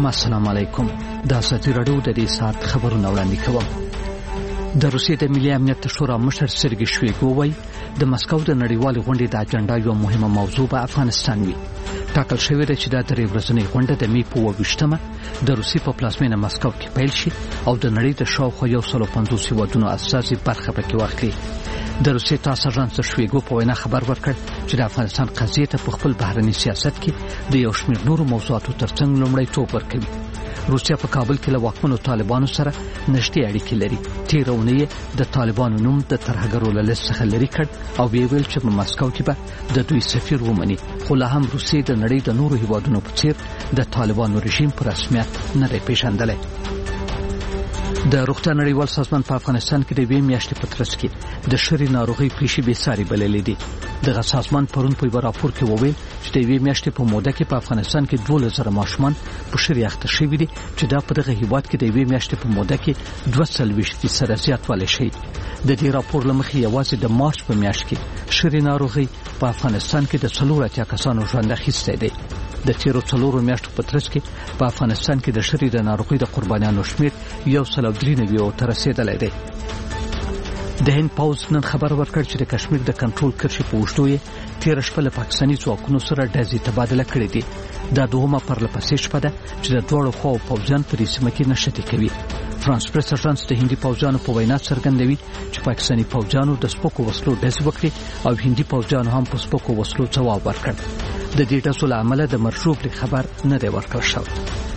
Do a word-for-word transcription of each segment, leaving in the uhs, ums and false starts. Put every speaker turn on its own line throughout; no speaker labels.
السلام علیکم. د ازادي راډیو د دې ساعت خبرونه وړاندې کوم. د روسیې د ملي امنیت شورا مشر سرګی شویګو وایي د مسکو د نړیوال غونډې د اجنډا یو مهمه موضوع به افغانستان وي. ټاکل شوې ده چې دا درې ورځنۍ غونډه د می په اووه د روسیې په پلازمینه مسکو کې پیل شي او د نړۍ د شاوخوا یو سل او پنځوس هیوادونو استازي برخه پکې واخلي. د روسیې تاسو ژانس شویګو په وینا خبر ورکړ چې د افغانستان قضیه ته په خپل بهرني سیاست کې د یو شمېر نورو موضوعاتو ترڅنګ لومړیتوب ورکوي. روسیا په کابل کې له واکمنو طالبانو سره نږدې اړیکې لري. تېره اونۍ د طالبانو نوم د ترهګرو له لیست څخه لرې کړ او ویې ویل چې په مسکو کې به د دوی سفیر ومني، خو لا هم روسیې د نړۍ د نورو هیوادونو په څیر د طالبانو رژیم په رسمیت نه دی پیژندلی. د روغتیا نړیوال سازمان په افغانستان کې د یوې میاشتې په ترڅ کې د شري ناروغۍ پیښې بې ساري بللې دي. دغه سازمان پرون په یو راپور کې وویل چې د یوې میاشتې په موده کې په افغانستان کې دولس زره ماشومان په شري اخته شوي دي، چې دا په دغه هیواد کې د یوې میاشتې په موده کې دوه څلوېښت فیصده زیاتوالی شوی. د دې راپور له مخې یوازې د مارچ په میاشت کې شري ناروغۍ په افغانستان کې د څلور اتیا کسانو ژوند اخیستی دی. د تیرو څلورو میاشتو په ترڅ کې په افغانستان کې د شري د ناروغۍ د قربانیانو شمېر یو سل او درې نوي ته رسېدلی دی. د هند پوځ نن خبر ورکړ چې د کشمیر د کنټرول کرښې په اوږدو یې تېره شپه له پاکستاني ځواکونو سره ډزې تبادله کړې دي. دا دوهمه پرلهپسې شپه ده چې د دواړو خواو پوځیان په دې سیمه کې نښتې کوي. فرانس پریس اژانس د هندي پوځیانو په وینا څرګندوي چې پاکستاني پوځیانو د سپکو وسلو ډزې وکړې او هندي پوځیانو هم په سپکو وسلو ځواب ورکړ. د دې ډزو له امله د مرګ ژوبلې خبر نه دی ورکړل شوی.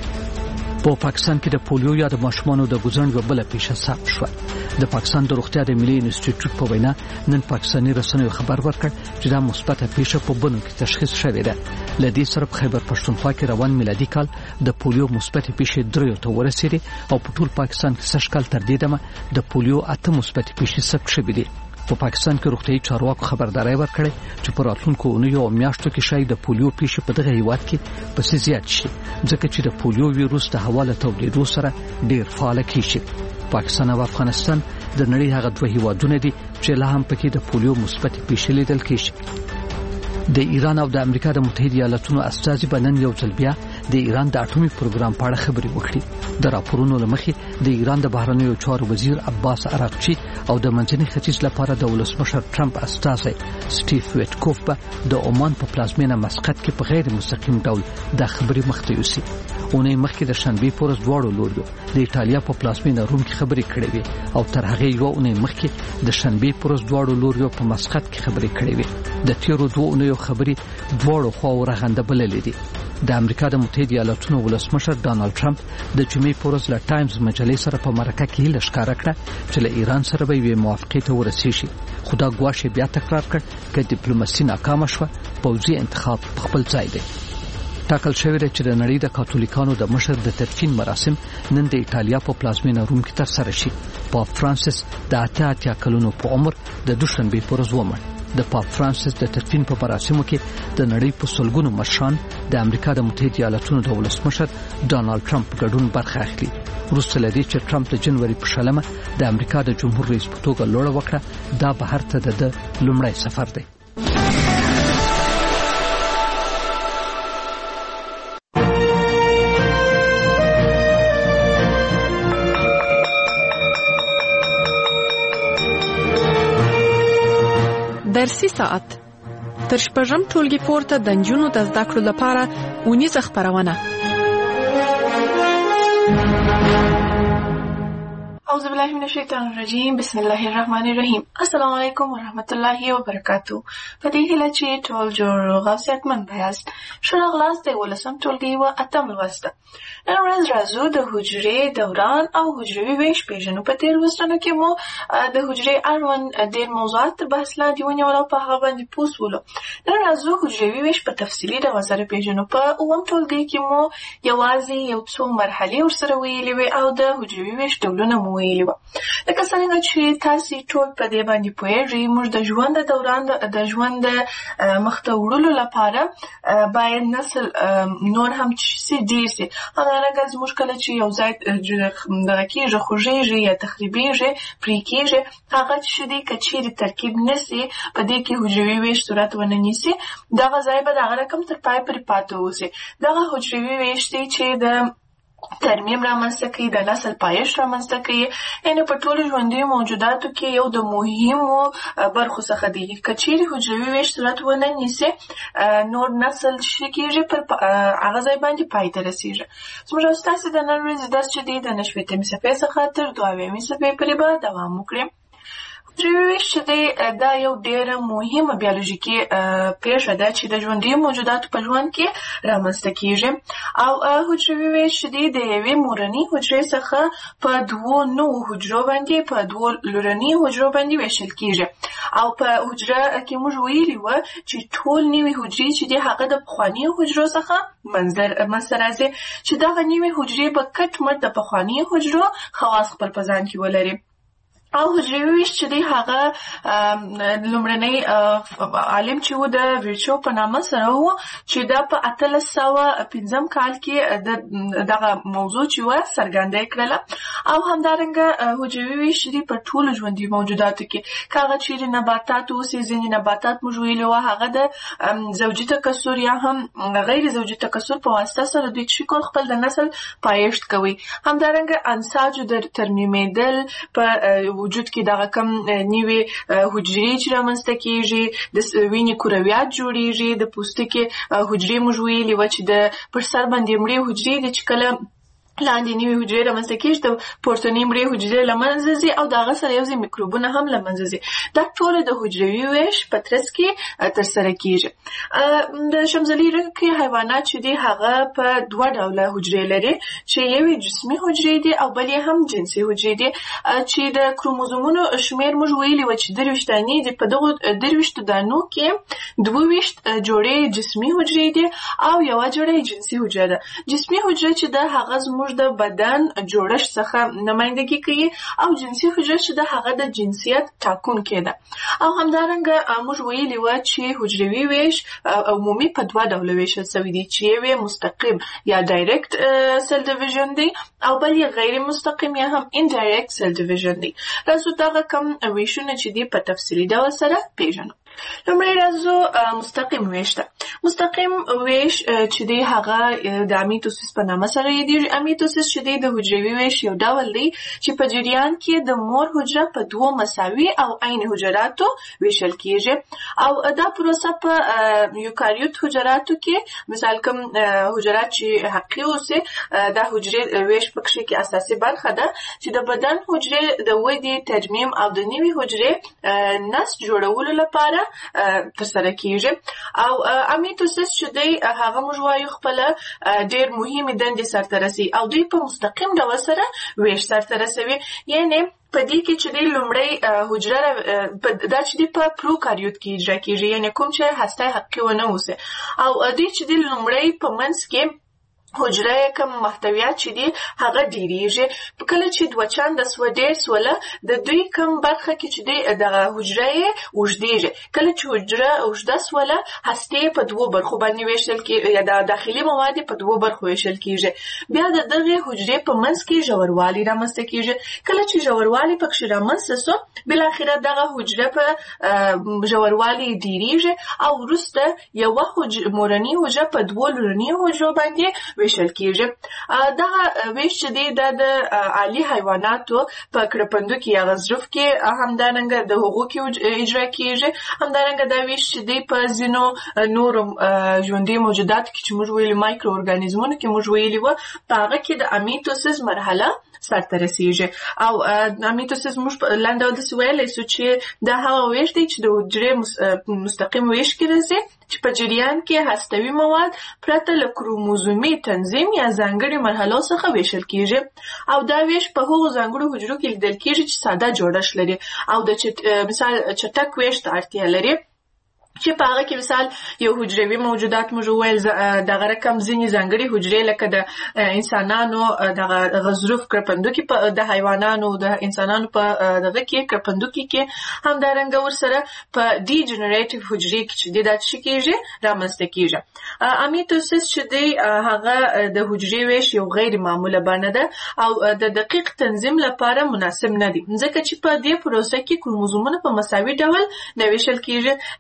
په پاکستان کې د پولیو یا د ماشومانو د ګوزڼ یوه بله پیښه ثبت شوه. د پاکستان د روغتیا د ملي انسټیټیوټ په وینا نن پاکستاني رسنیو خبر ورکړ چې دا مثبته پیښه په بنو کې تشخیص شوې ده. له دې سره په خیبر پښتونخوا کې روان میلادي کال د پولیو مثبتې پیښې دریو ته ورسېدې او په ټول پاکستان کې سږ کال تر دې دمه د پولیو اته مثبتې پیښې ثبت شوې دي. په پاکستان کې روغتیايي چارواکو خبرداري ورکړې چې په راتلونکو اونیو او میاشتو کې شاید د پولیو پیښې په دغه هیواد کې پسې زیات شي، ځکه چې د پولیو ویروس د هوا له تولیدو سره ډېر فعال کیږي. پاکستان او افغانستان د نړۍ هغه دوه هیوادونه دي چې لا هم پکې د پولیو مثبتې پیښې لیدل کیږي. د ایران او د امریکا د متحده ایالاتونو استازي به نن یو ځل بیا د ایران د اټومي پروګرام په اړه خبرې وکړي. د راپورونو له مخې د ایران د بهرنیو چارو وزیر عباس عراقچي او د منځني ختیځ لپاره د ولسمشر ټرمپ استازی سټیف ویټکوف به د عمان په پلازمینه مسقط کې په غیر مستقیم ډول د خبرې مخته یوسي. اونۍ مخکې د شنبې په ورځ دواړو لوریو د ایټالیا په پلازمینه روم کې خبرې کړې وې او تر هغې یوه اونۍ مخکې د شنبې په ورځ دواړو لوریو په مسقط کې خبرې کړې وې. د تیرو دوه اونیو خبرې دواړو خواو رغنده بللې دي. د امریکا د متحده ایالاتونو ولسمشر ډانلډ ټرمپ د جمعې په ورځ له ټایمز مجلې سره په مرکه کې هیله ښکاره کړه چې له ایران سره به یوې موافقې ته ورسېږي، خو دا ګواښ یې بیا تکرار کړ که ډیپلوماسي ناکامه شوه پوځي انتخاب په خپل ځای دی. ټاکل شوی دی چې د نړۍ د کاتولیکانو د مشر د تدفین مراسم نن د ایټالیا په پلازمینه روم کې ترسره شي. پاپ فرانسیس د اتیا اتیا کلونو په عمر د دوشنبې په ورځ ومړ. د پاپ فرانسیس د تدفین په مراسمو کې د نړۍ په سلګونو مشران د امریکا د متحده ایالاتونو د ولسمشر ډانلډ ټرمپ ګډون برخه اخلي. وروسته له دې چې ټرمپ د جنوري په شلمه د امریکا د جمهور رئیس په توګه لوړه وکړه، دا بهر ته د لومړی سفر دی.
درسي ساعت تر شپږم ټولګي پورته د نجونو د زده کړو لپاره اونیزه خپرونه.
اعوذ بالله من الشیطان الرجیم، بسم الله الرحمن الرحیم. السلام علیکم ورحمت الله وبرکاتو. په دې هیله چې ټول جوړ او صحتمند یاست. ښه راغلاست د ولسم ټولګي و اتم لوست. نن ورځ راځو د حجرې دوران او حجروي ویش پیژنو. په تیر لوستونو کې مو د حجرې اړوند ډېر موضوعات بحث لاندې ونیول او په هغه باندې پوه شولو. نن راځو حجروي ویش په تفصیلي ډول سره پیژنو. په اووم ټولګي کې مو یوازې یو څو مرحلې ورسره ویلې وې او د حجروي ویش ډولونه مو ویلي وو. لکه څنګه چې تاسې ټول په دې باندې پوهېږئ، موږ د ژوند د دوران د ژوند مخته وړلو لپاره باید نسل نور هم چې ډېر سي. همدارنګه زموږ کله چې یو ځای دغه کېږي، خوږېږي یا تخریبېږي، پرې کېږي، هغه چې دی که چېرې ترکیب نه سي، په دې کې حجروي ویش صورت ونه نیسي، دغه ځای به دغه رقم تر پای پورې پاتې اوسي. دغه حجروي ویش دی چې د ترمیم رامنځته کوي، د نسل پایښت رامنځته کوي. یعنې په ټولو ژوندیو موجوداتو کې یو د مهمو برخو څخه دی. که چیرې حجروي ویش صورت ونه نیسي، نور نسل چې کېږي پر هغه ځای باندې پای ته رسېږي. زموږ او ستاسې د نن ورځې درس چې دی د نهه شپېتمې صفحې څخه تر دوه اویاومې صفحې پورې به دوام وکړي. حجروي ویش چې دی دا یو ډېره مهمه بیولوژیکي پېښه ده چې د ژوندیو موجوداتو په ژوند کې رامنځته کېږي. او حجروي ویش چې دی د یوې مورنۍ حجرې څخه په دوو نوو حجرو باندې په دوو لورنۍ حجرو باندې ویشل کېږي. او په حجره کې موږ ویلي وه چې ټول نوي حجرې چې دی هغه د پخوانیو حجرو څخه منځته راځي، چې دغه نوي حجرې به کټ مټ د پخوانیو حجرو خواص خپل په ځان کې ولري. او حجروي ویش چې دی هغه لومړنی عالم چې و د ویرچو په نامه سره و، چې دا په اتلس سوه پنځم کال کې دغه موضوع چې وه څرګنده یې کړله. او همدارنګه حجروي ویش چې دی په ټولو ژوندي موجوداتو کې، که هغه چیرې نباتات اوسي، ځینې نباتات موږ ویلي وه هغه د زوجي تکثر یا هم غیر زوجي تکثر په واسطه سره دوی چې کول خپل د نسل پایښت کوي. همدارنګه انساجو د ترمیمېدل په وجود کې دغه کم نیوي حجرې چې رامنځته کېږي، د وینې کرویات جوړېږي، د پوستکي حجرې موږ ویلي وه چې د پر سر باندې مړې حجرې دي چې کله لاندې نوي حجرې رامنځته کېږي د پورتنۍ مړې حجرې له منځه ځي او د هغه سره یو ځای میکروبونه هم له منځه ځي. دا ټوله د حجروي ویش په ترڅ کې ترسره کېږي. د شمزلي رنګې حیوانات چې دي هغه په دوه ډوله حجرې لري، چې یوې جسمي حجرې دي او بل یې هم جنسي حجرې دي. چې د کروموزومونو شمېر موږ ویلي وه چې درویشت دانې دي. په دغو درویشتو دانو کې دوه ویشت جوړې جسمي حجرې دي او یوه جوړه جنسي حجره ده. جسمي حجره چې ده هغه زموږ د بدن جوړښت څخه نمایندګي کوي، او جنسي حجره چې ده هغه د جنسیت ټاکونکې ده. او همدارنګه موږ ویلي وه چې حجروي ویش عمومي په دوه ډوله ویشل شوی دی، چې یو یې مستقیم یا ډایرکټ سیل ډیویژن دی او بل یې غیر مستقیم یا هم انډایرکټ سیل ډیویژن دی. راځو دغه کم ویشونه چې دی په تفصیلي ډول سره پیژنو. لومړی راځو مستقیم ویش ته. مستقیم ویش چې دی هغه د امیتوسیس په نامه سره یادېږي. امیتوسیس چې دی د حجروي ویش یو ډول دی چې په جریان کې د مور حجره په دوو مساوي او عین حجراتو ویشل کېږي. او دا پروسه په یوکاریوت حجراتو کې، مثال کوم حجرات چې حقیقي اوسي، دا حجرې ویش پکښې کې اساسي برخه ده چې د بدن حجرې د ودې، ترمیم او د نوي حجرې نسج جوړولو لپاره ترسره کېږي. او امیتوسیس چې دی هغه موږ وایو خپله ډېر مهمې دندې سرته رسوي او دوی په مستقیم ډول سره ویش سرته رسوي. یعنې په دې کې چې دی لومړی حجره دا چې دی په پروکاریوت کې اجرا کېږي، یعنې کوم چې هسته حقیقي ونه اوسي. او دوی چې دی لومړی په منځ کې حجره کم محتویات چې دي هغه ډیریږي. کله چې دوه چنده سوه ډېر سوله، د دوی کم برخه کې چې دی دغه حجره یې اوږدېږي. کله چې حجره اوږده سوله، هستې په دوو برخو باندې ویشل کېږي، یا د داخلي مواد په دوو برخو ویشل کېږي. بیا د دغې حجرې په منځ کې ژوروالی رامنځته کېږي. کله چې ژوروالی پکښې رامنځته سو، بالاخره دغه حجره په ژوروالی ډیریږي او وروسته یوه مورنۍ حجره په دوو لورنیو حجرو باندې ویشل کېږي. دغه ویش چې دی دا د عالي حیواناتو په کرپندوکي یا غضروف کې همدارنګه د هغو کې اجرا کېږي. همدارنګه دا ویش چې دی په ځینو نورو ژوندي موجوداتو کې چې موږ ویلي مایکرو ارګانیزمونو کې موږ ویلي وه، په هغه کې د امیتوسیس مرحله سرته رسېږي. او امیتوسیس موږ په لنډ ډول داسې ویلی سو چې دا هغه ویش دی چې د حجرې مستقیم ویش کې راځي، چې په جریان کې هستوي مواد پرته له کروموزومي تنظیم یا ځانګړي مرحلو څخه ویشل کېږي. او دا ویش په هغو ځانګړو حجرو کې لیدل کېږي چې ساده جوړښت لري او د مثال چټک ویش ته اړتیا لري، چې په هغه کې مثال یو حجروي موجودات موږ وویل دغه رقم ځینې ځانګړي حجرې لکه د انسانانو دغه غضروف کرپندوکي د حیوانانو د انسانانو په دغه کې کرپندوکي کې، همدارنګه ورسره په ډي جنریټیو حجرې کې چې دی دا څه کېږي رامنځته کېږي. امیتوسیس چې دی هغه د حجرې ویش یو غیر معموله بڼه ده او د دقیق تنظیم لپاره مناسب نه دی، ځکه چې په دې پروسه کې کروموزومونه په مساوي ډول نه ویشل کېږي. له همدې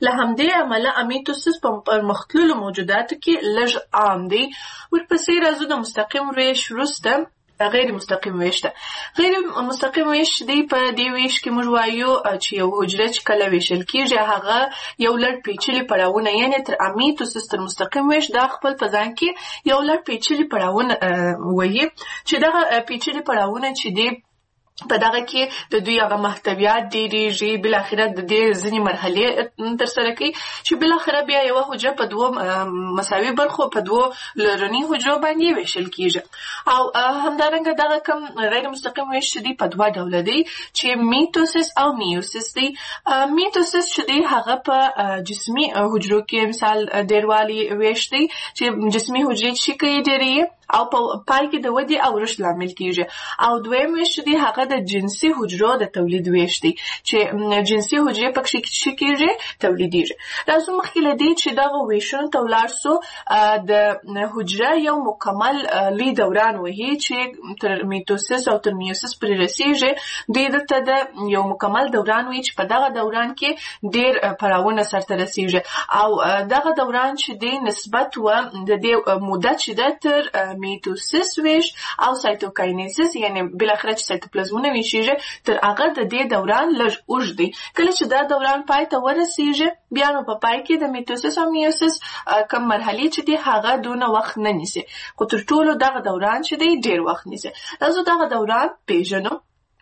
دې عمله امیتوسیس په پرمختللو موجوداتو کې لږ عام دی. ورپسې راځو د مستقیم ویش وروسته غیر مستقیم ویش ته. غیر مستقیم ویش دی په دې ویش کې موږ وایو چې یو حجره چې کله ویشل کېږي هغه یو لړ پیچلي پړاوونه، یعنې تر امیتوسیس تر مستقیم ویش دا خپل په ځان کې یو لړ پیچلي پړاوونه وایي چې دغه پیچلي پړاوونه چې دی په دغه کې د دوی هغه محتویات ډېرېږي، بالاخره د دې ځینې مرحلې ترسره کوي چې بالاخره بیا یوه حجره په دوو مساوي برخو په دوو لرني حجرو باندې ویشل کېږي. او همدارنګه دغه کوم غیر مستقیم ویش چې دی په دوه ډوله دی چې میتوسیس او میوسیس دی. میتوسیس چې دی هغه په جسمي حجرو کې مثال ډېروالي ویش دی چې جسمي حجرې چې کوي ډېرې او په پای کې د ودې او رشد لامل کېږي. او دویم ویش چې دی هغه د جنسي حجرو د تولید ویش دی چې جنسي حجرې پکې څه کېږي تولیدېږي. راځو مخکې له دې چې دغه ویشونو ته ولاړ سو، د حجره یو مکمل لوی دوران وهي چې تر میتوسیس او تر میوسیس پورې رسېږي. دوی دلته د یو مکمل دوران وي چې په دغه دوران کې ډېر پړاوونه سرته رسېږي. او دغه دوران چې دی نسبت و د دې موده چې ده تر میتوسیس ویش او سایتوکاینیسیس، یعنی بالاخره چې سایتوپلازمونه ویشیږي تر هغه د دې دوران لږ اوږد دی. کله چې دا دوران پای ته ورسیږي بیا نو په پای کې د میتوسیس او میوسیس کوم مرحلې چې دی هغه دونه وخت نه نیسي، خو تر ټولو دغه دوران چې دی ډېر وخت نیسي. راځو دغه دوران پیژنو.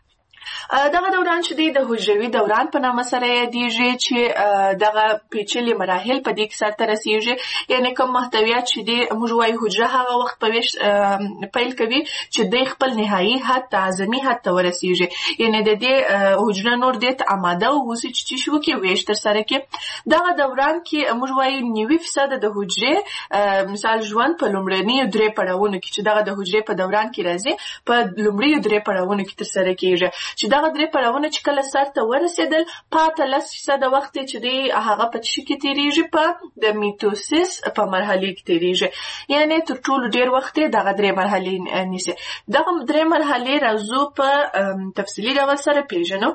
دغه دوران چې دی د حجروي دوران په نامه سره یادېږي چې دغه پیچلي مراحل په دې کې سرته رسېږي، یعنې کوم محتویات چې دی موږ وایو حجره هغه وخت په ویش پیل کوي چې دی خپل نهایي حد ته اعظمي حد ته ورسېږي، یعنې د دې حجره نور دې ته اماده واوسي چې څه وکړي ویش ترسره کړي. دغه دوران کې موږ وایو نوي فیصده د حجرې مثال ژوند په لومړنیو درې پړاوونو کې چې دغه د حجرې په دوران کې راځي په لومړیو درې پړاوونو کې ترسره کېږي چې دغه درې پړاوونه چې کله سر ته ورسېدل پاته لس فیصده وخت چې دی هغه په څه کې تېرېږي په د میتوسیس په مرحلې کې تېرېږي، یعنې تر ټولو ډېر وخت یې دغه درې مرحلې نیسي. دغه درې مرحلې راځو په تفصیلي ډول سره پیژنو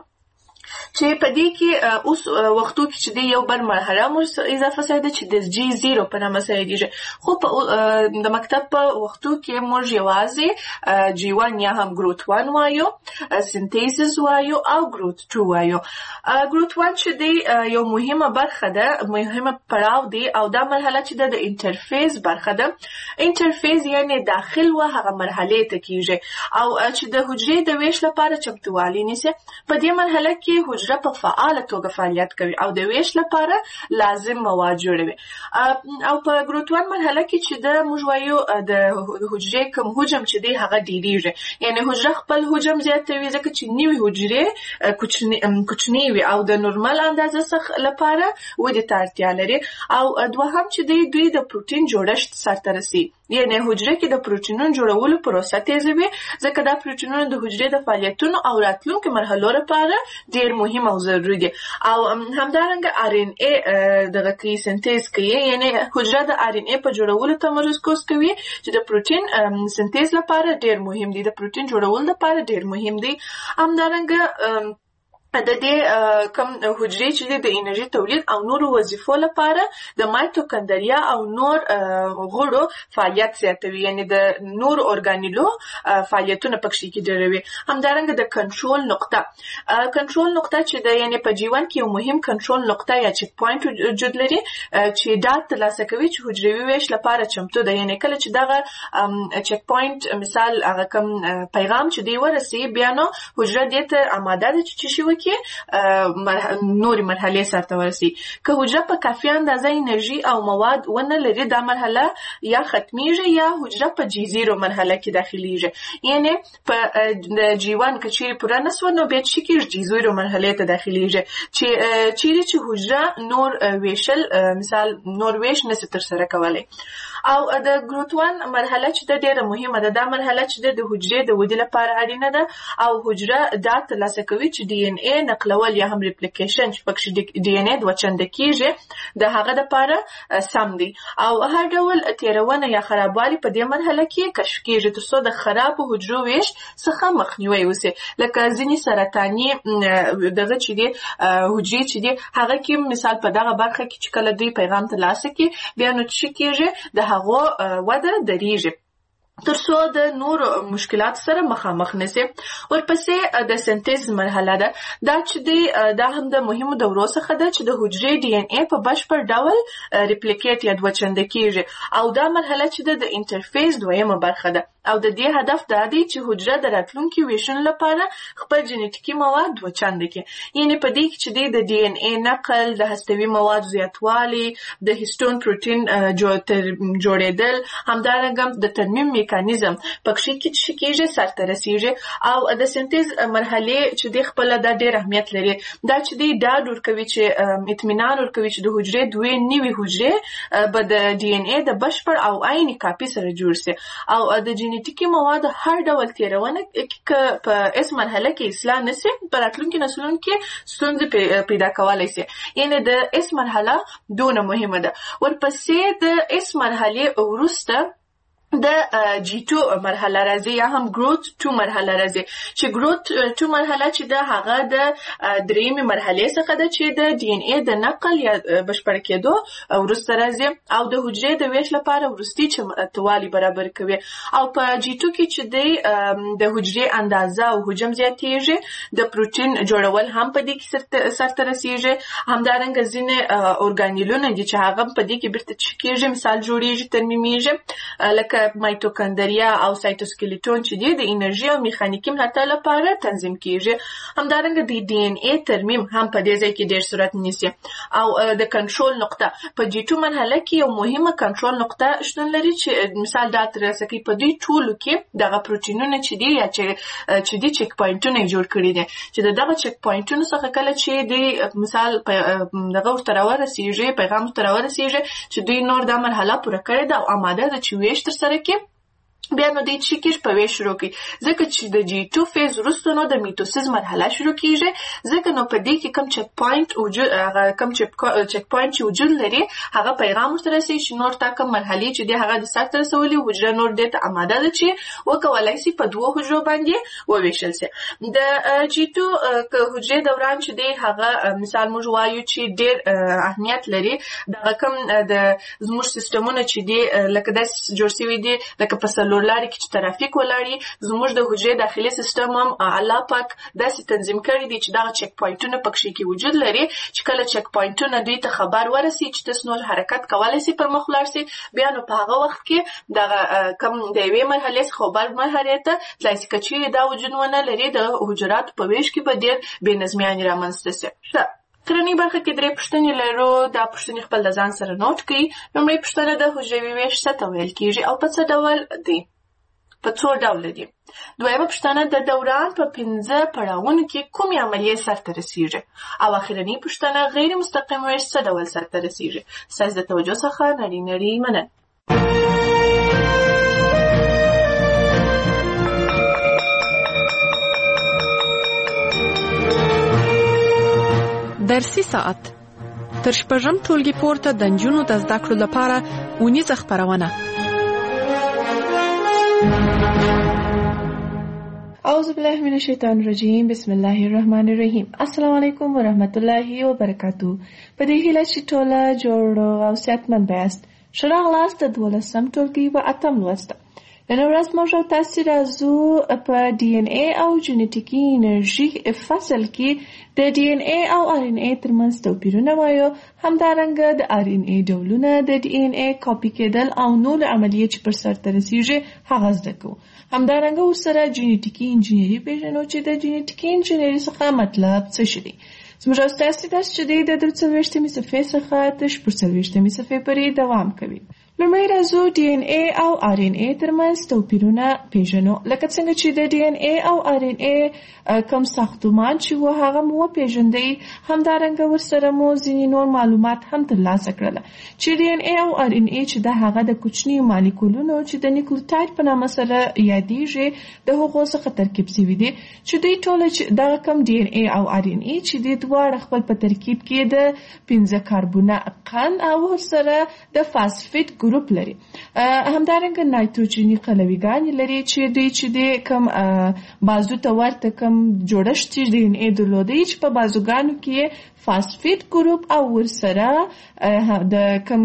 چې په دې کې اوس وختو کې چې دی یو بل مرحله موږ اضافه شوې ده چې د جی زیرو په نامه سره یادېږي، خو په د مکتب په وختو کې موږ یوازې جی وان یا هم ګروت وان وایو، سنتیسز وایو او ګروت ټو وایو. ګروت وان چې دی یو مهمه برخه ده، مهمه پړاو دی او دا مرحله چې ده د انټرفیس برخه ده. انټرفیس یعنې داخل و هغه مرحلې ته کېږي او چې د حجرې د ویش لپاره چمتووالی نیسي. په دې مرحله کې حجره په فعاله توګه فعالیت کوي او د ویش لپاره لازم مواد جوړوي. او په ګروت وان مرحله کې چې د موږ وایو د حجرې کوم حجم چې دی هغه ډېرېږي، یعنې حجره خپل حجم زیاتوي ځکه چې نوې حجرې کوچنۍ وي او د نورمال اندازه څخه لپاره ودې ته اړتیا لري. او دوهم چې دی دوی د پروټین جوړښت سرته رسي، یعنې حجره کې د پروټینونو جوړولو پروسه تیزوي ځکه دا پروټینونه د حجرې د فعالیتونو او راتلونکو مرحلو لپاره ډېر مهم او ضروري دي. او همدارنګه آر ان اے دغه کوي سنتیز کوي، یعنې حجره د آر ان اے په جوړولو تمرکز کوي چې د پروټین سنتیز لپاره ډېر مهم دي، د پروټین جوړولو لپاره ډېر مهم دي. همدارنګه د دې کوم حجرې چې د انرژي تولید او نورو وظیفو لپاره د مایتوکندریا او نور غړو فعالیت زیاتوي، یعنی د نور اورګانیلو فعالیتونه پکې کې ډېروي. همدارنګه د کنټرول نقطه کنټرول نقطه چې د یعنی په جیوان کې یو مهم کنټرول نقطه یا چک پوینټ وجود لري چې ډاټا ترلاسه کوي چې حجروي ویش لپاره چمتو ده. یعنی کله چې دغه چک پوینټ مثال هغه کوم پیغام چې دی ورسي بیا نو حجره دې ته آماده ده چې شي کې نوري مرحله سره ورسي. که حجره په کافي اندازه انرژي او مواد ونه لري دا مرحله یا ختميږي یا حجره په جی زیرو مرحله کې داخليږي، یعنی په جی وان کې چیرې پوره نسو نو بیا چې کې جی زیرو مرحله ته داخليږي چې چیرې چې حجره نور ویشل مثال نور ویش نس تر سره کولای. او د ګروت ون مرحله چې د ډیره مهمه ده. دا مرحله چې د حجرې د ودې لپاره اړینه ده او حجره دا ترلاسه کوي چې ډي ان اي نقلول یا هم ریپلیکیشن چې پکې ډي ان اي دوه چنده کیږي د هغه لپاره سم دي. او هر ډول تیرونه یا خرابوالی په دې مرحله کې کشف کیږي ترڅو د خراب حجرو ویش څخه مخنیوي وشي. لکه ځینې سرطاني دغه چې دي حجرې چې دي هغه کې مثال په دغه برخه کې چې کله دوی پیغام ترلاسه کوي بیا نو څه کیږي د هغو وده دریږي ترڅو د نور مشکلات سره مخامخ نشي. ورپسې د سنتیز مرحله ده. دا چې دی دا هم د مهمو دورو څخه ده چې د حجرې ډي ان اي په بشپړ ډول ریپلیکیټ یا دوه چنده کیږي او دا مرحله چې د انټرفیس دویمه برخه ده او د دې هدف دا دی چې حجره د راتلونکي ویشن لپاره خپل جنټیکي مواد دوه چنده کړي. یعنی په دې کې چې دی د ډي ان اي نقل د هستوي مواد زیاتوالی د هیستون پروتین جوړېدل همدارنګه د ترمیم میکانیزم پکې کې چې کېږي سرته رسیږي او د سنتیز مرحله چې دی خپل د ډېر اهمیت لري. دا چې دی دا ډور کوي چې اطمینان ورکوي چې د حجرې دوه نوي حجرې به د ډي ان اي د بشپړ او عیني کاپي سره جوړ شي او د جنټیکي مواد هر ډول تیرونه کې په اس مرحله کې اصلاح نشي په راتلونکي نسلونو کې ستونزې پیدا کولای شي. یعنی د اس مرحله دونه مهمه ده. ورپسې د اس مرحله وروسته د جی ټو مرحله راځي یا هم ګروت ټو مرحله راځي چې ګروت ټو مرحله چې د هغه د درېیمې مرحلې څخه ده چې د ډي ان اي د نقل یا بشپړ کېدو وروسته راځي او د حجرې د ویش لپاره وروستي چمتووالی برابر کوي. او په جی ټو کې چې دی د حجرې اندازه او حجم زیاتېږي د پروتین جوړول هم په دې کې سرته رسیږي. همدارنګه ځینې اورګانیلونه دي چې هغه په دې کې بیرته کېږي مثال جوړېږي ترمیمیږي لکه مایټوکاندریا او سایټوسکلیټون چې دی د انرژي او میخانیکي ملاتړ لپاره تنظیم کیږي. همدارنګه د ډي ان اي ترمیم هم په دې ځای کې ډېر صورت نیسي. او د کنټرول نقطه په جی ټو مرحله کې یو مهمه کنټرول نقطه شتون لري چې مثال دا ترلاسه کوي په دې ټولو کې دغه پروتینونه چې دی یا چې چې دی چک پوینټونه جوړ کړي دي چې دغه چک پوینټونو څخه کله چې دی مثال دغه ورته راورسیږي پیغام ورته راورسیږي چې دوی نور دا مرحله پوره کړې ده او آماده ده چې ویش تر سره کې بیا نو د چې کېږي په ویش شروع کوي. ځکه چې د جی ټو فیز وروسته نو د میټوسیز مرحله شروع کیږي ځکه نو په دې کې کم چک پوینټ وجود هغه کم چک پوینټ چې وجود لري هغه پیغام ورته رسېږي چې نور تا کوم مرحلې چې دی هغه د سرته رسولي حجره نور دې ته آماده ده چې وکولای شي په دوه حجرو باندې وویشل شي. د جی ټو حجرې دوران چې دی هغه مثال موږ وایو چې ډېر اهمیت لري. دغه کوم د زموږ سیستمونه چې دی لکه داسې جوړ شوي دي لکه په څلور لارې کې چې ترافیک ولاړي زموږ د حجرې داخلي سیستم هم الله پاک داسې تنظیم کړی دی چې دغه چک پوینټونه پکې کې وجود لري چې کله چک پوینټونه دوی ته خبر ورسي چې تاسو نور حرکت کولای شئ پر مخ لاړ شئ بیا نو په هغه وخت کې دغه کم د یوې مرحلې څخه بل مرحلې ته تلای شي چې دا وجود ونه لري د حجرات په ویش کې به ډېر بې نظمیانې رامنځته شي. ترنی برخه کې درې پوښتنې لرو. دا پوښتنې خپل د ځان سره نوٹ کړئ. لومړی پوښتنه د حجروي ویش څه ته ویل کیږي او په څه ډول دی؟ په څو ډول دي؟ دویمه پوښتنه د دوران په پنځه پړاوونو کې کومې عملیې سرته رسیږي؟ او اخرنۍ پوښتنه غیر مستقیم ویش څه ډول سرته رسیږي؟ ستاسو د توجه څخه نړۍ نړۍ مننه.
درسي ساعت تر شپږم ټولګي پورته د نجونو د زده کړو لپاره اونیزه خپرونه.
اعوذ بالله من الشیطان الرجیم بسم الله الرحمن الرحیم. السلام علیکم ورحمت الله وبرکاتو. په دې هیله چې ټوله جوړ او صحتمند یاست. ښه راغلاست د دولسم ټولګي په اتم لوست. نن ورځ موږ تاسو راځو په ډي ان اي او جنټیکي انرژي فصل کې د ډي ان اي او ار ان اي ترمنځ توپیرونه وایو. همدارنګه د ار ان اي ډولونه د ډي ان اي کاپي کېدل او نور عملیات چې پر سرته رسیږي هغه زده کوو. همدارنګه ورسره جنټیکي انجینری پیژنو چې د جنټیکي انجینری څخه مطلب څه شي. زموږ تاسو درس چې د درې څلوېښتمې صفحې څخه تر شپږ څلوېښتمې صفحې پورې دوام کوي. لومړی راځو ډي ان اے او آر ان اے ترمنځ توپیرونه پیژنو. لکه څنګه چې د ډي ان اے او آر ان اے کوم ساختمان چې و هغه مو وپیژندئ، همدارنګه ورسره مو ځینې نور معلومات هم ترلاسه کړله چې ډي ان اے او آر ان اے چې د هغه د کوچنیو مالیکولونو چې د نیوکلیوټاید په نامه سره یادیږي د هغو څخه ترکیب شوي دي، چې دوی ټوله دغه کم ډي ان اے او آر ان اے چې دوی دواړه خپل په ترکیب کې د پنځه کاربونه قند او ورسره د فاسفیټ ګروپ لري. همدارنګه نایتروجني قلویګانې لري چې دوی چې د کم بازو ته ورته کم جوړښت چې ډي ان اے درلودی چې په بازوګانو کې فاسفیټ ګروپ او ورسره د کم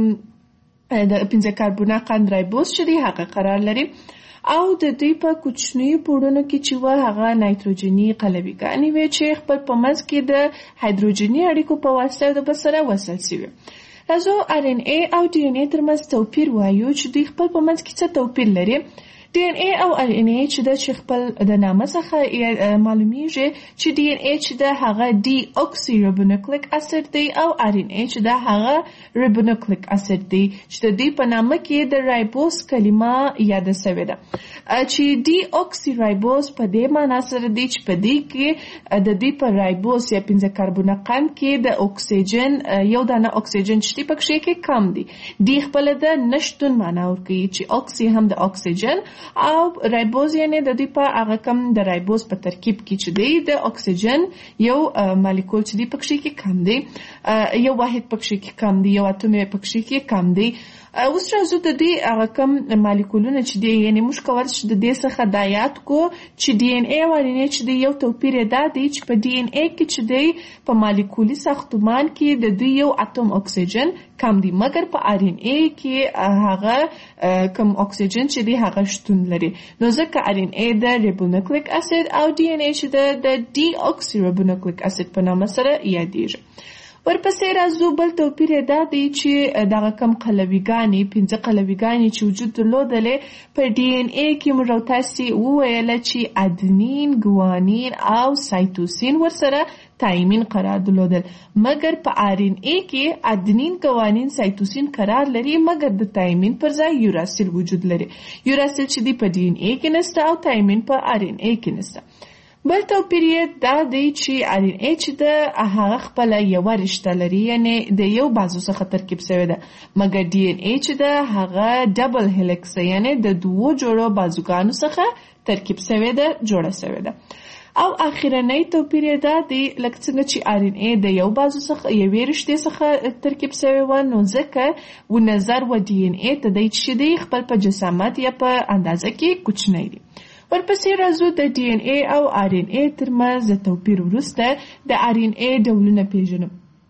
د پنځه کاربونه قند رایبوز چې دی هغه قرار لري، او د دوی په کوچنیو پوړونو کې چې و هغه نایتروجني قلویګانې وي چې خپل په منځ کې د هایدروجني اړیکو په واسطه د بسره وصل شوي. راځو آر ان اے او ډي ان اے ترمنځ توپیر وایو چې دوی خپل په منځ کې څه توپیر لري. ډي ان اے او آر ان اے چې د خپل د نامه څخه معلومیږي چې ډي ان اے چې د هغه ډي اوکسي رایبونوکلیک اسید دی او آر ان اے چې د هغه رایبونوکلیک اسید دی چې د دې په نامه کې د رایبوز کلمه یاد شوې ده، چې ډي اوکسي رایبوز په دې معنی سره دی چې په دې کې د دې په رایبوز یا پنځه کاربونه قند کې د اکسیجن یو دانه اکسیجن چې پکې کې کم دی، دی خپل د نشټون معنی ورکوي چې اوکسي هم د اکسیجن او رایبوز یعنی د دې په هغه کم د رایبوز په ترکیب کې چې دی د اکسیجن یو مالیکول چې دی پکې کې کم دی، یو واحد پکې کې کم دی، یو اتوم پکې کې کم دی. اوس راځو د دې هغه کم مالیکولونه چې دی یعنی موږ کولی شو د دې څخه دا یاد کو چې ډي ان اے او آر ان اے چې دی یو توپیر دا دی چې په ډي ان اے کې چې دی په مالیکولي ساختمان کې د دوی یو اتوم اکسیجن کم دی، مګر په آر ان اے کې هغه کم اکسیجن چې دی هغه شتون لري. نو ځکه آر ان اے د رایبونوکلیک اسید او ډي ان اے چې د ډي اوکسي رایبونوکلیک اسید په نامه سره یادیږي. ورپسې راځو بل توپیر دا دی چې دغه کم قلویګانې پنځه قلویګانې چې وجود درلودلې په ډي ان اے کې موږ تاسو وویله چې ادنین، ګوانین او سایتوسین ورسره تایمین قرار درلودل، مګر په آر ان اے کې ادنین، ګوانین، سایتوسین قرار لري، مګر د تایمین پر ځای یوراسیل وجود لري. یوراسیل چې دی په ډي ان اے کې نشته او تایمین په آر ان اے کې نشته. بل توپیر دا دی چې آر ان اے چې د هغه خپل یو رشته لري یعنی د یو بازو څخه ترکیب شوی ده، مګر ډي ان اے چې د هغه ډبل هلیکس یعنی د دوو جوړو بازوګانو څخه ترکیب شوی ده جوړه شوی ده. او اخیرنی توپیر دا دی لکه څنګه چې آر ان اے د یو بازو څخه یوې رشتې څخه ترکیب شوی و، نو ځکه و نظر و ډي ان اے ته دی چې دی خپل په جسامت یا په اندازه کې کوچنی دی. ورپسې راځو د ډي ان اے او آر ان اے ترمنځ د توپیر وروسته د آر ان اے ډولونه پیژنو.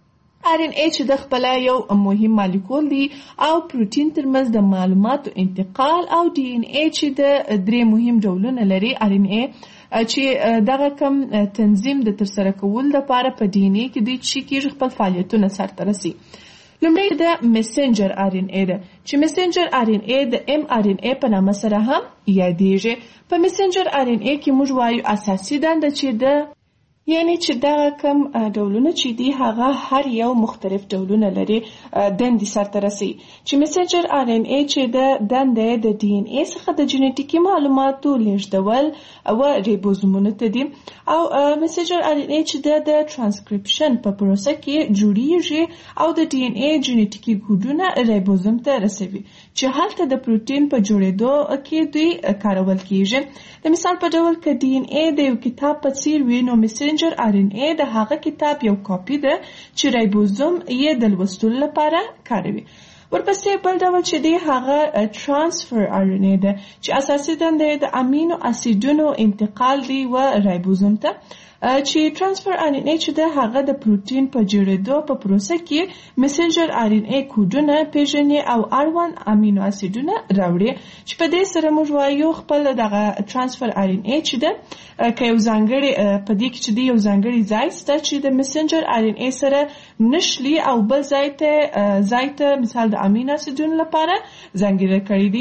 آر ان اے چې د خپل یو مهم مالیکول دی او پروتین ترمنځ د معلوماتو انتقال، او ډي ان اے چې د درې مهم ډولونه لري. آر ان اے چې دغه کم تنظیم د ترسره کولو لپاره په ډي ان اے کې دوی چې کېږي خپل فعالیتونه سرته رسي. لومړی د میسنجر آر ان اے ده چې میسنجر آر ان اے د ام آر ان اے په نامه سره هم یادیږي. په میسنجر آر ان اے کې موږ وایو اساسي دنده چې د یعنی چې دا کم ډولونه چې دی هغه هر یو مختلف ډولونه لري دندې سرته رسي، چې میسنجر آر ان اے چې د دنده د ډي ان اے څخه د جینیټیکي معلوماتو لیږدول او ریبوزومونو ته دي، او میسنجر آر ان اے چې د ترانسکریپشن په پروسه کې جوړیږي او د ډي ان اے جینیټیکي کوډونه ریبوزوم ته رسوي چې هلته د پروتین په جوړېدو کې دوی کارول کیږي. د مثال په ډول که ډي ان اے د یو کتاب په څیر وي، نو میسنجر آر ان اے د هغه کتاب یو کاپی ده چې رایبوزوم یې د لوستلو لپاره کاروي. ورپسې بل ډول چې دی هغه ترانسفر آر ان اے ده چې اساسي دنده د امینو اسیدونو انتقال دی و رایبوزوم ته، چې ترانسفر آر ان اے چې د هغه د پروتین په جوړېدو په پروسه کې میسنجر آر ان اے کوډونه پیژني او آر ون امینو اسیدونه راوړي، چې په دې سره موږ وایو خپل دغه ترانسفر آر ان اے چې ده که یو ځانګړی په دې کې چې دی یو ځانګړی ځای شته چې د میسنجر آر ان اے سره نشلی او بل ځای ته ځای ته مثال د امینو اسیدونو لپاره ځانګړی کړی دي.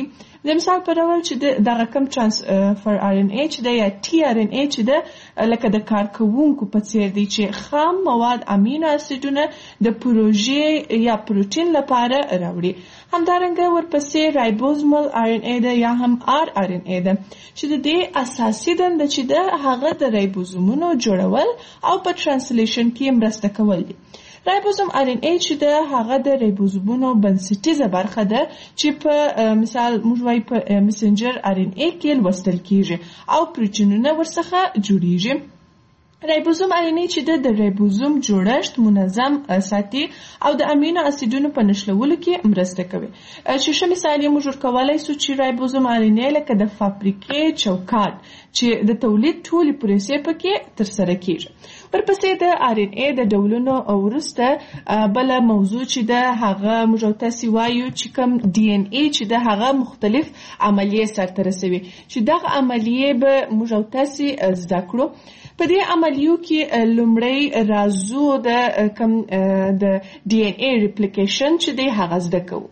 د مثال په ډول چې دغه کوم ترانسفر آر ان اے چې دی یا ټي آر ان اے چې ده لکه د کارکوونکو په څیر دی چې خام مواد امینو اسیدونه د پروژې یا پروتین لپاره راوړي. همدارنګه ورپسې رایبوزومل آر ان اے ده یا هم آر آر ان اے ده چې د دې اساسي دنده چې ده هغه د رایبوزومونو جوړول او په ترانسلیشن کې مرسته کول دي. رایبوزوم آر ان اے چې ده هغه د رایبوزومونو بنسټیزه برخه ده چې په مثال موږ وایو په مسنجر آر ان اے کې لوستل کیږي او پروتینونه ورڅخه جوړیږي. رایبوزوم آر ان اے چې ده د رایبوزوم جوړښت منظم ساتي او د امینو اسیدونو په نښلولو کې مرسته کوي. چې ښه مثال یې موږ ورکولی سو چې رایبوزوم آر ان اے لکه د فابریکې چوکاټ چې د تولید ټولې پروسې پکې ترسره کیږي. ورپسې د آر ان اے د ډولونو وروسته بله موضوع چې ده هغه موږ او تاسې وایو چې کوم ډي ان اے چې ده هغه مختلف عملیې سرته رسوي چې دغه عملیې به موږ او تاسې زده کړو. په دې عملیو کې لومړی راځو د کوم د ډي ان اے ریپلیکیشن چې دی هغه زده کوو.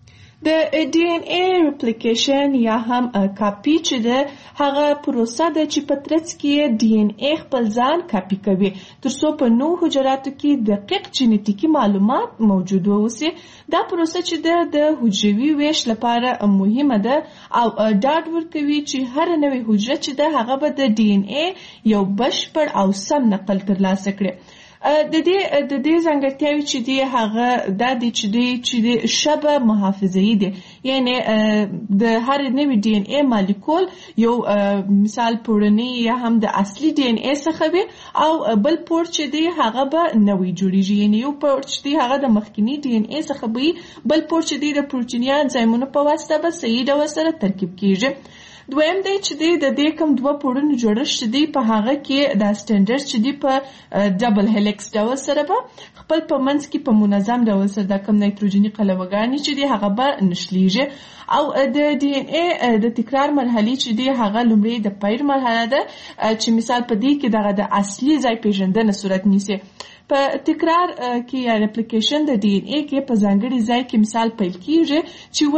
د ډي ان اے ریپلیکیشن یا هم کاپی چې ده هغه پروسه ده چې په ترڅ کې ډي ان اے خپل ځان کاپی کوي ترڅو په نوو حجراتو کې دقیق جینیتیکي معلومات موجود واوسي. دا پروسه چې ده د حجروي ویش لپاره مهمه ده او ډاډ ورکوي چې هر نوې حجره چې ده هغه به د ډي ان اے یو بشپړ او سم نقل ترلاسه کړي. د دې د دې ځانګړتیاوې چې دی هغه دا دی چې دی چې دی شبه محافظه‌ای دی، یعنی د هر نوې ډي ان اے مالیکول یو مثال پوړنی یا هم د اصلي ډي ان اے څخه وي او بل پور چې دی هغه به نوې جوړیږي، یعنی یو پور چې دی هغه د مخکینی ډي ان اے څخه به بل پور چې دی د پروتینیا انزایمونو په واسطه به صحیح ډول سره ترکیب کیږي. دویم دی چې دی د دې کوم دوه پوړونو جوړښت دی په هغه کې د سټنډرډ چې دی په ډبل هلیکس ډول سره به خپل په منځ کې په منظم ډول سره د کوم نایتروجني قلوهګانې چې دی هغه به نښلیږي او د ډي ان اے د تکرار مرحلې چې دی هغه لومړی د پیر مرحله ده چې مثال په دې کې دغه د اصلي ځای پیژندنه صورت نیسي. په تکرار کې یا ریپلیکیشن د ډي ان اے کې په ځانګړي ځای کې مثال پیل کیږي چې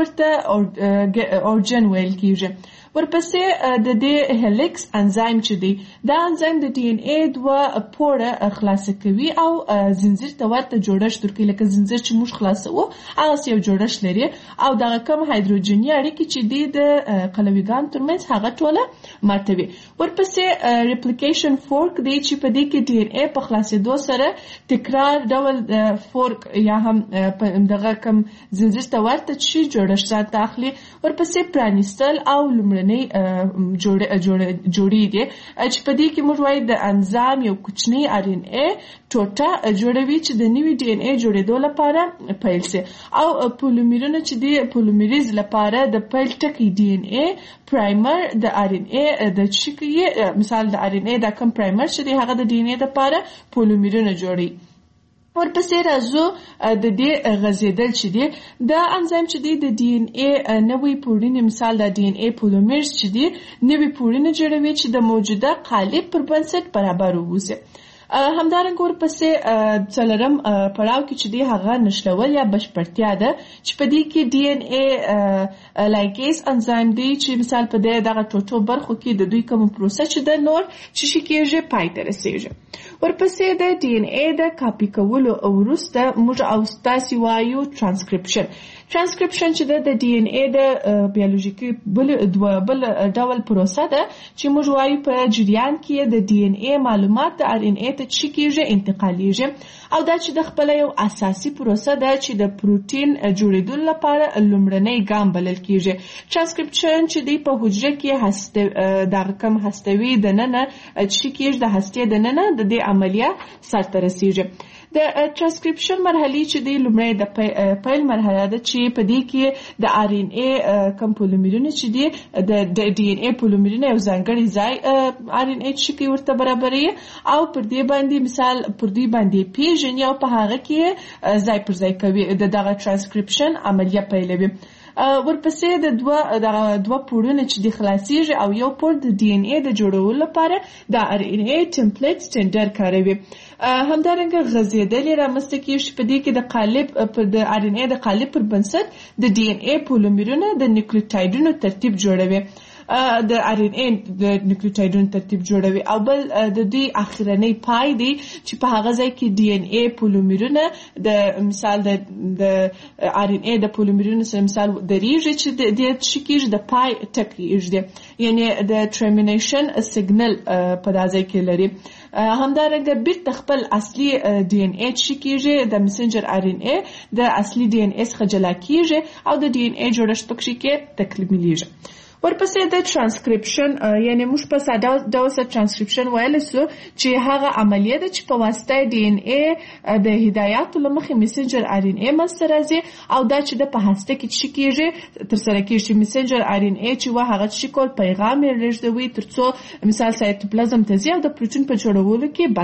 ورته اورجن ویل کیږي. ورپسې د دې هلیکس انزایم چې دی دا انزایم د ډي ان اے دوه پوړه خلاصه کوي او زنجیر ته ورته جوړښت ورکوي، لکه زنجیر چې موږ خلاصوو هغه یو جوړښت لري او دغه کوم هایدروجني اړیکې چې دی د قلویګانو ترمنځ هغه ټوله ماتوي. ورپسې ریپلیکیشن فورک دی چې په دې کې ډي ان اے په خلاصېدو سره تکرار ډول فورک یا هم دغه کوم زنجیر ته ورته چې جوړښت ځان ته اخلي. ورپسې پرانیستل او لومړنۍ جوړې دي چې په دې کې موږ وایو د انزایم یو کوچنی آر ان اے ټوټه جوړوي چې د نوي ډي ان اے جوړېدو لپاره پیل سي او پولیمرونه چې دی پولیمریز لپاره د پیل ټکی ډي ان اے پرایمر د آر ان اے د چکی مثال د آر ان اے د کم پرایمر چې دی هغه د ډي ان اے لپاره پولیمرونه جوړي. ورپسې راځو د دې غځېدل چې دی دا انزایم چې دی د ډي ان اے نوې پوړنې مثال د ډي ان اے پولیمرز چې دی نوې پوړنې جوړوي چې د موجوده قالب پر بنسټ برابر ووسي. همدارنګه ورپسې څلورم پړاو کې چې دی هغه نښلول یا بشپړتیا ده چې په دې کې ډي ان اے لایګیز انزایم دی چې مثال په دې دغه ټوټو برخو کې د دوی کوم پروسه چې د نور چې شي کېږي پای ته رسېږي. ورپسې د ډي ان اے د کاپي کولو وروسته موږ او تاسې وایو ترانسکریپشن. ترانسکریپشن چې د ډي ان اے د بیولوژیکي بل بل ډول پروسه ده چې موږ وایو په جریان کې د ډي ان اے معلومات د آر ان اے ته چې کېږي انتقالیږي او دا چې د خپله یو اساسي پروسه ده چې د پروتین جوړېدو لپاره لومړنی ګام بلل کېږي. ترانسکریپشن چې دی په حجره کې هسته دغه کوم هستوي دننه چې کېږي د هستې دننه د دې عملیه سرته رسېږي. د ترانسکریپشن مرحلې چې دی لومړی د پیل مرحله ده چې په دې کې د آر ان اے کوم پولیمرونه چې دی د ډي ان اے پولیمرونه یو ځانګړي ځای آر ان اے چې کوي ورته برابروي او پر دې باندې مثال پر دې باندې پیژني او په هغه کې ځای پر ځای کوي د دغه ترانسکریپشن عملیه پیلوي. ورپسې د دوه د دوه پوړونه چې د خلاصيږي او یو پوړ د ډي ان اے د جوړولو لپاره د آر ان اے ټمپلیټ سټنډرډ کاروي. همدارنګه غځېدلې رامنځته کېږي په دې کې د قالب د آر ان اے د قالب پر بنسټ د ډي ان اے پولیمرونه د نیوکلیوټایډونو ترتیب جوړوي د آر ان اے د نیوکلیوټایډونو ترتیب جوړوي او بل د دې اخرنۍ پای دی چې په هغه ځای کې ډي ان اے پولیمرونه د مثال د د آر ان اے د پولیمرونو سره مثال درېږي چې د دې شکیږي د پای ټکی ایږدي یعنی د ټرمینیشن سیګنل په دې ځای کې لري همدارنګه بیرته خپل اصلي ډي ان اے چې کېږي د میسنجر آر ان اے د اصلي ډي ان اے څخه جلا کېږي او د ډي ان اے جوړښت پکې کې تکمیلېږي. ورپسې د ترانسکریپشن یعنی موږ په ساده ډول سره ترانسکریپشن ویلی سو چې هغه عملیه ده چې په واسطه ډي ان اے د هدایاتو له مخې میسنجر آر ان اے منځته راځي او دا چې د په هسته کې څه کېږي ترسره کېږي چې میسنجر آر ان اے چې وه هغه څه کول پیغام یې لېږدوي تر څو مثال سایتوپلازم ته ځي او د پروټین په جوړولو کې